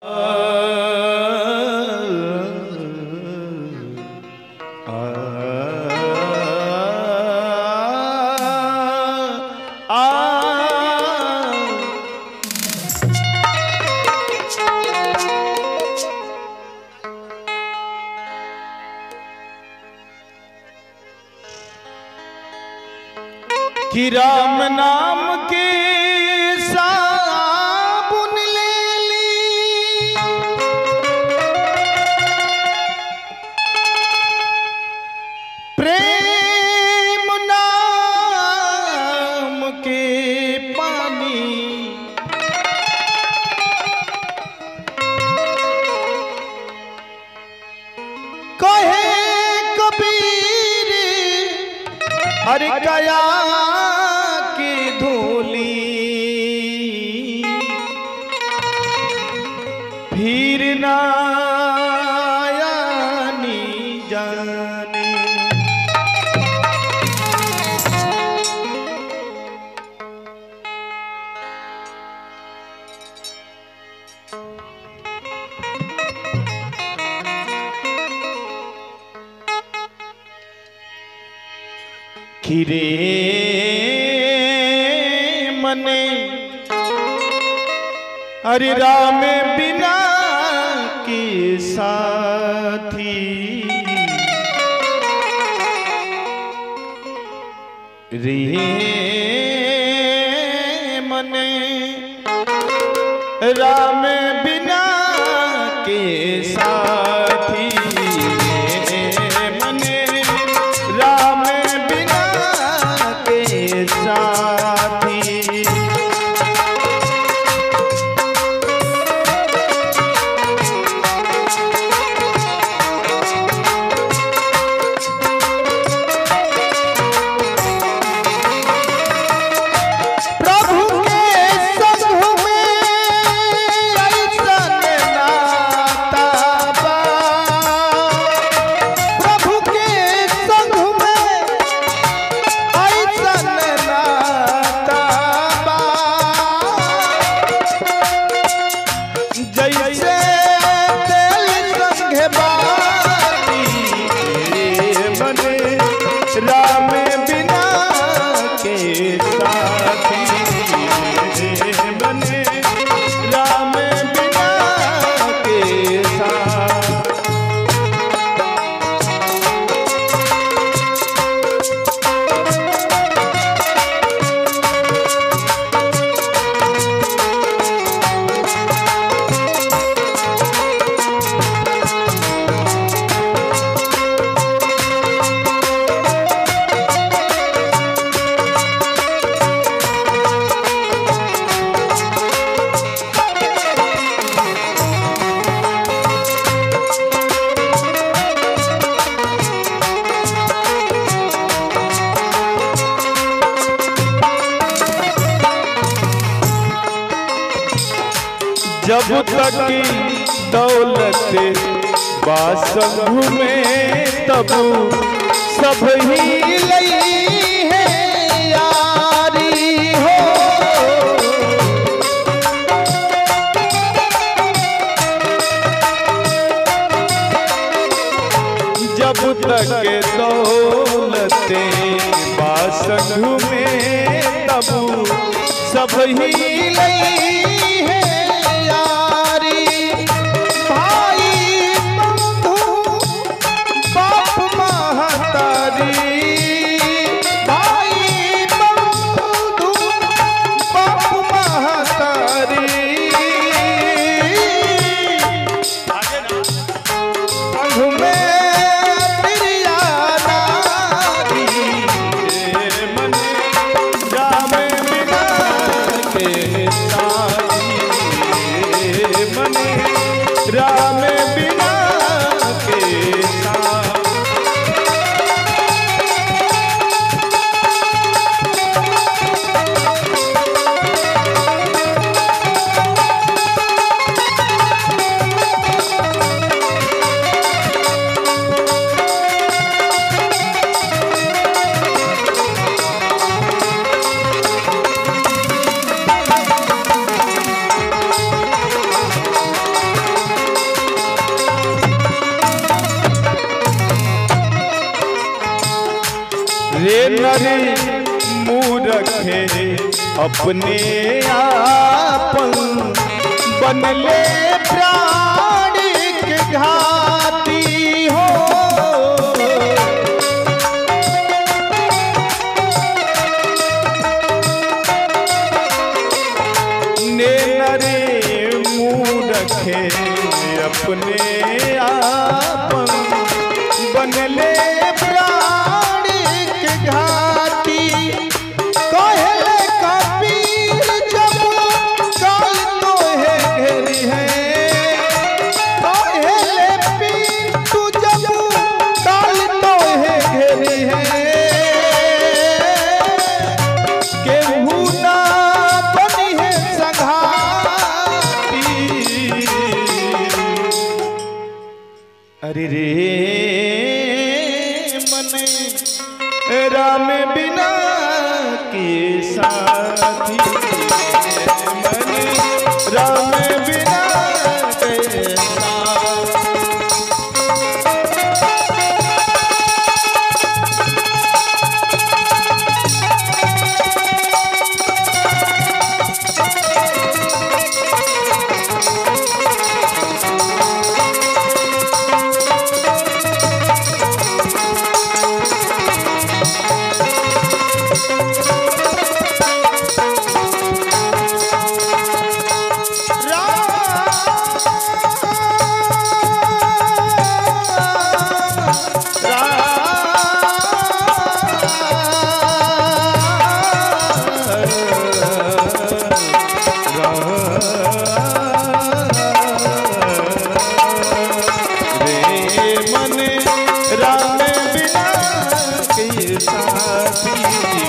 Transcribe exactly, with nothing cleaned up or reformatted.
कि राम नाम के साबुन ले ली, प्रेम नाम के पानी, कहे कबीर अरे गया फिर ना आनी जाने। खिरे मने हरि राम बिना के साथी, रे मने राम बिना के साथी, रे मने राम बिना के साथी। राम बिना के साथी, बने राम बिना के साथ। जब तक दौलत बासंग में तब सब ही लई है यारी हो। जब तक दौलत बासंग में तब सब ही लई राम बिना के साथ। नरी मुँह रखे अपने आपन बनले प्राणी के घाती हो। ने नरी मुँह रखे अपने आपन बनले प्राणी के घाती। कहले कबीर जब काल तोहे घेरी है, कहले पीर तू जब काल तोहे घेरी है, केहू ना बनी है संघाती। अरे रे राम बिना के साथी, मन राम बिना के राम बिना के साथी।